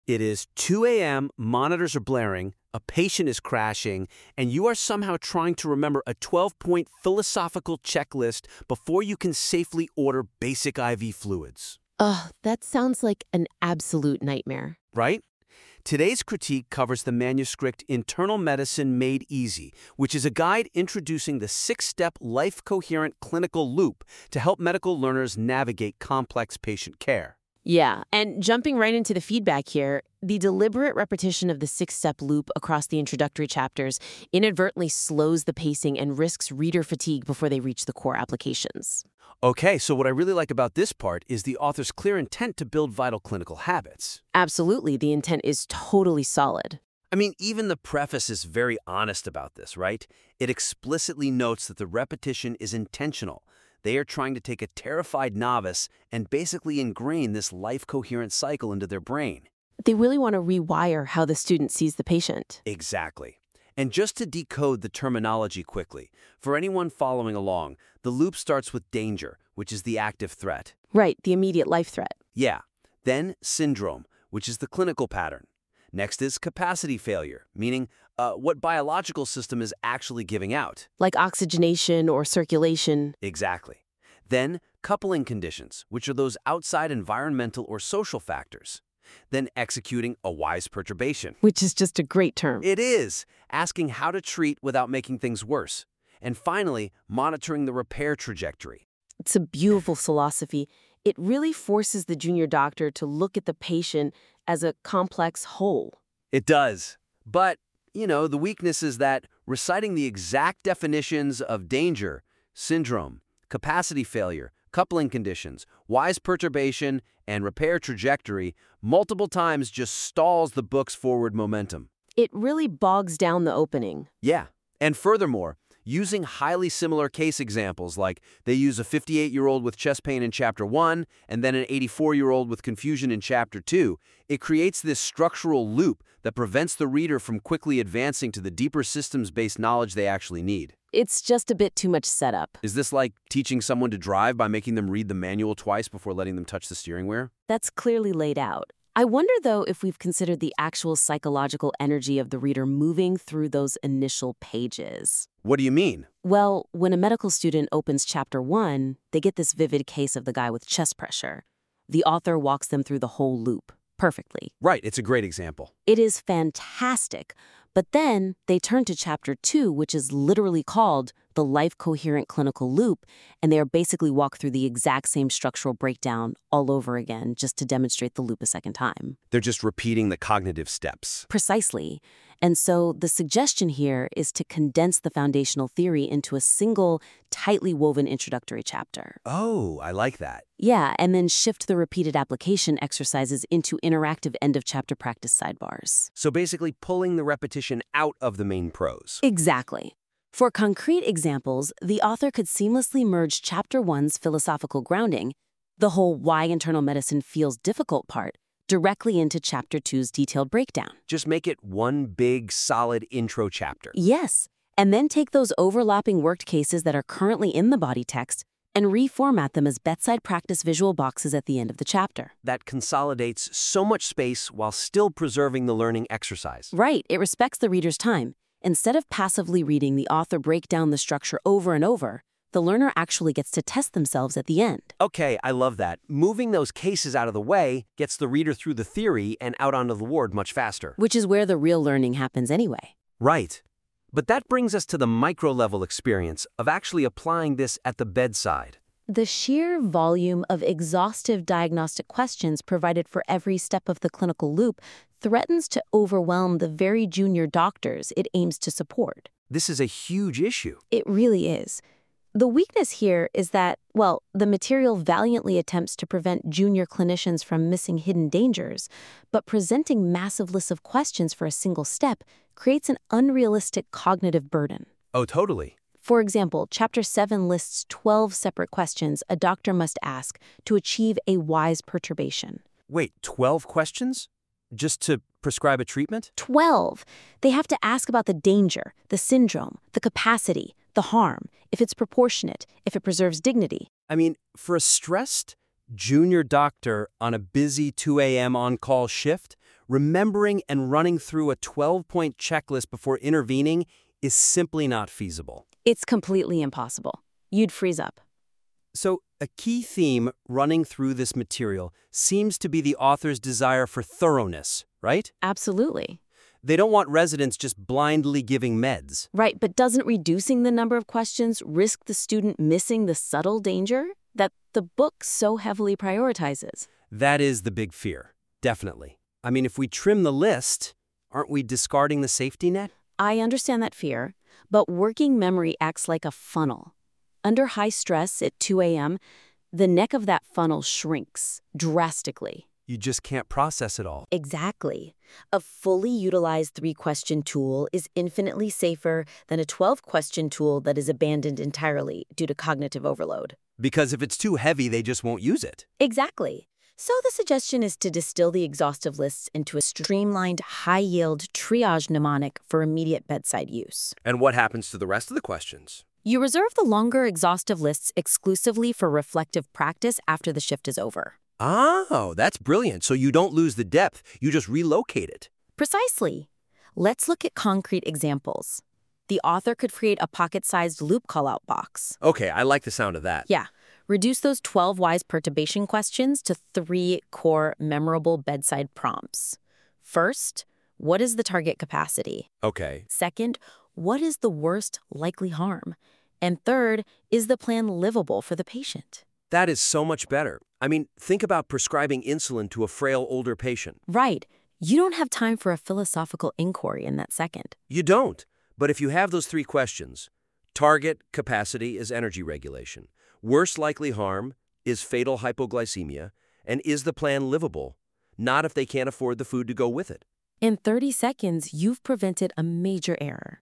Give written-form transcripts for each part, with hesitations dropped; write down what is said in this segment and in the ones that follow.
It is 2 a.m., monitors are blaring, a patient is crashing, and you are somehow trying to remember a 12-point philosophical checklist before you can safely order basic IV fluids. Ugh, that sounds like an absolute nightmare. Right? Today's critique covers the manuscript Internal Medicine Made Easy, which is a guide introducing the 6-step life-coherent clinical loop to help medical learners navigate complex patient care. Yeah, and jumping right into the feedback here, the deliberate repetition of the 6-step loop across the introductory chapters inadvertently slows the pacing and risks reader fatigue before they reach the core applications. Okay, so what I really like about this part is the author's clear intent to build vital clinical habits. Absolutely, the intent is totally solid. I mean, even the preface is very honest about this, right? It explicitly notes that the repetition is intentional. They are trying to take a terrified novice and basically ingrain this life-coherent cycle into their brain. They really want to rewire how the student sees the patient. Exactly. And just to decode the terminology quickly, for anyone following along, the loop starts with danger, which is the active threat. Right, the immediate life threat. Yeah. Then syndrome, which is the clinical pattern. Next is capacity failure, meaning what biological system is actually giving out. Like oxygenation or circulation. Exactly. Then coupling conditions, which are those outside environmental or social factors. Then executing a wise perturbation. Which is just a great term. It is, asking how to treat without making things worse. And finally, monitoring the repair trajectory. It's a beautiful philosophy. It really forces the junior doctor to look at the patient as a complex whole. It does. But, the weakness is that reciting the exact definitions of danger, syndrome, capacity failure, coupling conditions, wise perturbation, and repair trajectory multiple times just stalls the book's forward momentum. It really bogs down the opening. Yeah. And furthermore, using highly similar case examples like they use a 58-year-old with chest pain in Chapter 1 and then an 84-year-old with confusion in Chapter 2, it creates this structural loop that prevents the reader from quickly advancing to the deeper systems-based knowledge they actually need. It's just a bit too much setup. Is this like teaching someone to drive by making them read the manual twice before letting them touch the steering wheel? That's clearly laid out. I wonder, though, if we've considered the actual psychological energy of the reader moving through those initial pages. What do you mean? Well, when a medical student opens Chapter 1, they get this vivid case of the guy with chest pressure. The author walks them through the whole loop perfectly. Right, it's a great example. It is fantastic. But then they turn to Chapter 2, which is literally called the Life-Coherent Clinical Loop, and they are basically walk through the exact same structural breakdown all over again just to demonstrate the loop a second time. They're just repeating the cognitive steps. Precisely. And so the suggestion here is to condense the foundational theory into a single, tightly woven introductory chapter. Oh, I like that. Yeah, and then shift the repeated application exercises into interactive end-of-chapter practice sidebars. So basically pulling the repetition out of the main prose. Exactly. For concrete examples, the author could seamlessly merge Chapter 1's philosophical grounding, the whole why internal medicine feels difficult part, directly into Chapter 2's detailed breakdown. Just make it one big, solid intro chapter. Yes, and then take those overlapping worked cases that are currently in the body text and reformat them as bedside practice visual boxes at the end of the chapter. That consolidates so much space while still preserving the learning exercise. Right, it respects the reader's time. Instead of passively reading the author break down the structure over and over, the learner actually gets to test themselves at the end. Okay, I love that. Moving those cases out of the way gets the reader through the theory and out onto the ward much faster. Which is where the real learning happens anyway. Right. But that brings us to the micro-level experience of actually applying this at the bedside. The sheer volume of exhaustive diagnostic questions provided for every step of the clinical loop threatens to overwhelm the very junior doctors it aims to support. This is a huge issue. It really is. The weakness here is that, well, the material valiantly attempts to prevent junior clinicians from missing hidden dangers, but presenting massive lists of questions for a single step creates an unrealistic cognitive burden. Oh, totally. For example, Chapter 7 lists 12 separate questions a doctor must ask to achieve a wise perturbation. Wait, 12 questions? Just to prescribe a treatment? 12! They have to ask about the danger, the syndrome, the capacity, the harm, if it's proportionate, if it preserves dignity. I mean, for a stressed junior doctor on a busy 2 a.m. on-call shift, Remembering and running through a 12-point checklist before intervening is simply not feasible. It's completely impossible. You'd freeze up. So, a key theme running through this material seems to be the author's desire for thoroughness, right? Absolutely. They don't want residents just blindly giving meds. Right, but doesn't reducing the number of questions risk the student missing the subtle danger that the book so heavily prioritizes? That is the big fear, definitely. I mean, if we trim the list, aren't we discarding the safety net? I understand that fear, but working memory acts like a funnel. Under high stress at 2 a.m., the neck of that funnel shrinks drastically. You just can't process it all. Exactly. A fully utilized 3-question tool is infinitely safer than a 12-question tool that is abandoned entirely due to cognitive overload. Because if it's too heavy, they just won't use it. Exactly. So the suggestion is to distill the exhaustive lists into a streamlined, high-yield triage mnemonic for immediate bedside use. And what happens to the rest of the questions? You reserve the longer exhaustive lists exclusively for reflective practice after the shift is over. Oh, that's brilliant. So you don't lose the depth, you just relocate it. Precisely. Let's look at concrete examples. The author could create a pocket-sized loop call-out box. Okay, I like the sound of that. Yeah. Reduce those 12 wise perturbation questions to 3 core memorable bedside prompts. First, what is the target capacity? Okay. Second, what is the worst likely harm? And third, is the plan livable for the patient? That is so much better. I mean, think about prescribing insulin to a frail older patient. Right. You don't have time for a philosophical inquiry in that second. You don't. But if you have those 3 questions, target capacity is energy regulation. Worst likely harm is fatal hypoglycemia. And is the plan livable? Not if they can't afford the food to go with it. In 30 seconds, you've prevented a major error.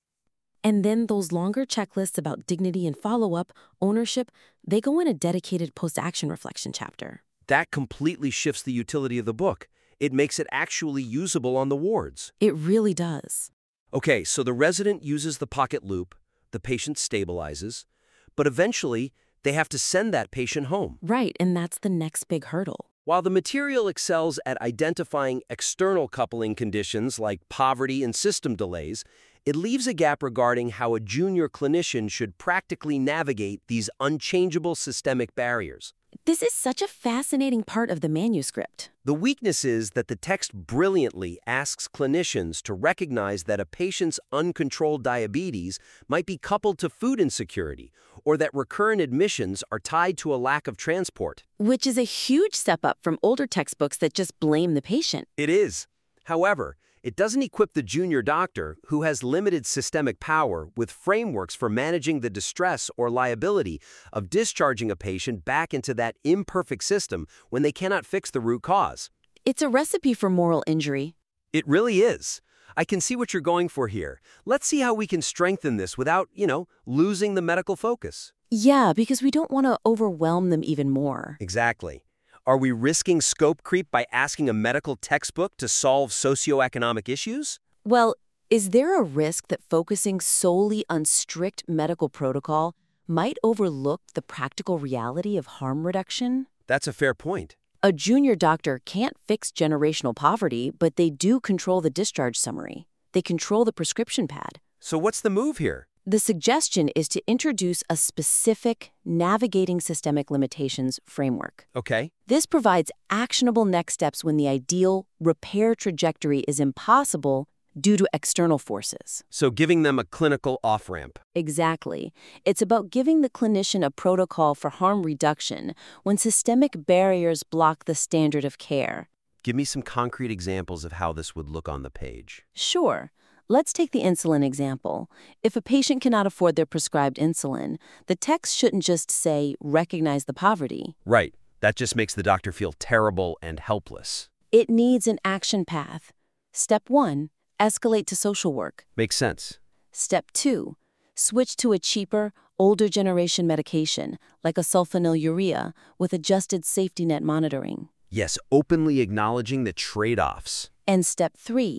And then those longer checklists about dignity and follow-up, ownership, they go in a dedicated post-action reflection chapter. That completely shifts the utility of the book. It makes it actually usable on the wards. It really does. Okay, so the resident uses the pocket loop, the patient stabilizes, but eventually they have to send that patient home. Right, and that's the next big hurdle. While the material excels at identifying external coupling conditions like poverty and system delays, it leaves a gap regarding how a junior clinician should practically navigate these unchangeable systemic barriers. This is such a fascinating part of the manuscript. The weakness is that the text brilliantly asks clinicians to recognize that a patient's uncontrolled diabetes might be coupled to food insecurity, or that recurrent admissions are tied to a lack of transport. Which is a huge step up from older textbooks that just blame the patient. It is. However, it doesn't equip the junior doctor, who has limited systemic power, with frameworks for managing the distress or liability of discharging a patient back into that imperfect system when they cannot fix the root cause. It's a recipe for moral injury. It really is. I can see what you're going for here. Let's see how we can strengthen this without, losing the medical focus. Yeah, because we don't want to overwhelm them even more. Exactly. Are we risking scope creep by asking a medical textbook to solve socioeconomic issues? Well, is there a risk that focusing solely on strict medical protocol might overlook the practical reality of harm reduction? That's a fair point. A junior doctor can't fix generational poverty, but they do control the discharge summary. They control the prescription pad. So what's the move here? The suggestion is to introduce a specific navigating systemic limitations framework. Okay. This provides actionable next steps when the ideal repair trajectory is impossible due to external forces. So giving them a clinical off-ramp. Exactly. It's about giving the clinician a protocol for harm reduction when systemic barriers block the standard of care. Give me some concrete examples of how this would look on the page. Sure. Let's take the insulin example. If a patient cannot afford their prescribed insulin, the text shouldn't just say, recognize the poverty. Right. That just makes the doctor feel terrible and helpless. It needs an action path. Step 1, escalate to social work. Makes sense. Step 2, switch to a cheaper, older generation medication, like a sulfonylurea, with adjusted safety net monitoring. Yes, openly acknowledging the trade-offs. And step 3,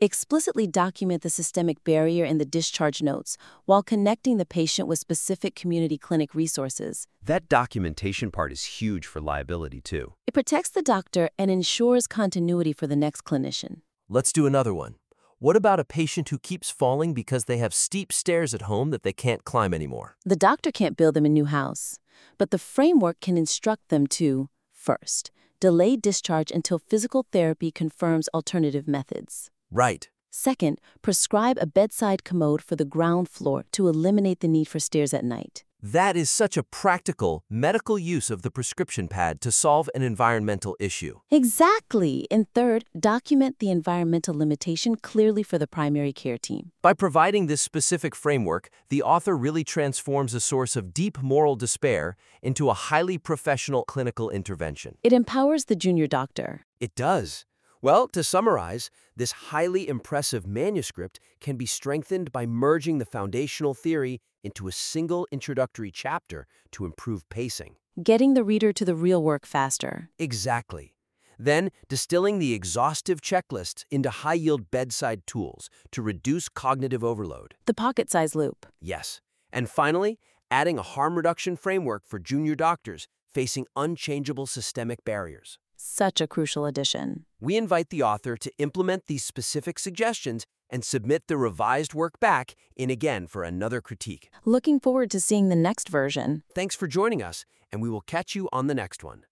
Explicitly document the systemic barrier in the discharge notes while connecting the patient with specific community clinic resources. That documentation part is huge for liability, too. It protects the doctor and ensures continuity for the next clinician. Let's do another one. What about a patient who keeps falling because they have steep stairs at home that they can't climb anymore? The doctor can't build them a new house, but the framework can instruct them to, first, delay discharge until physical therapy confirms alternative methods. Right. Second, prescribe a bedside commode for the ground floor to eliminate the need for stairs at night. That is such a practical, medical use of the prescription pad to solve an environmental issue. Exactly. And third, document the environmental limitation clearly for the primary care team. By providing this specific framework, the author really transforms a source of deep moral despair into a highly professional clinical intervention. It empowers the junior doctor. It does. Well, to summarize, this highly impressive manuscript can be strengthened by merging the foundational theory into a single introductory chapter to improve pacing. Getting the reader to the real work faster. Exactly. Then, distilling the exhaustive checklists into high-yield bedside tools to reduce cognitive overload. The pocket-sized loop. Yes. And finally, adding a harm reduction framework for junior doctors facing unchangeable systemic barriers. Such a crucial addition. We invite the author to implement these specific suggestions and submit the revised work back in again for another critique. Looking forward to seeing the next version. Thanks for joining us, and we will catch you on the next one.